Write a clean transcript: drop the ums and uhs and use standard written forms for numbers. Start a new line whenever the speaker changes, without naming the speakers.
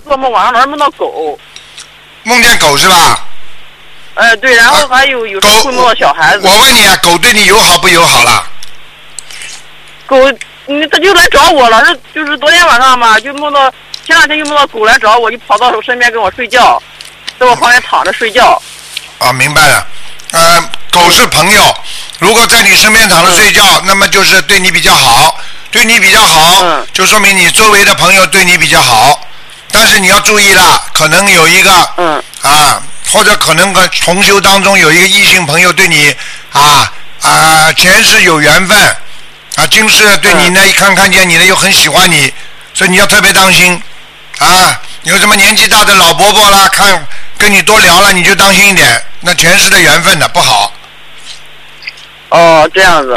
做梦晚上老是梦到狗。
梦见狗是吧？
对，然后还有时候会梦到小孩子。
我问你啊，狗对你友好不友好了？
狗，它就来找我了，就是昨天晚上嘛，就梦到前2天就梦到狗来找我，就跑到我身边跟我睡觉，在我旁边躺着睡觉。
啊，明白了。狗是朋友，如果在你身边躺着睡觉，那么就是对你比较好，对你比较好，就说明你周围的朋友对你比较好。但是你要注意了，可能有一个或者可能同修当中有一个异性朋友对你前世有缘分今世对你呢看见你呢又很喜欢你，所以你要特别当心有什么年纪大的老伯伯啦，跟你多聊了你就当心一点，那前世的缘分的不好。
哦，这样子。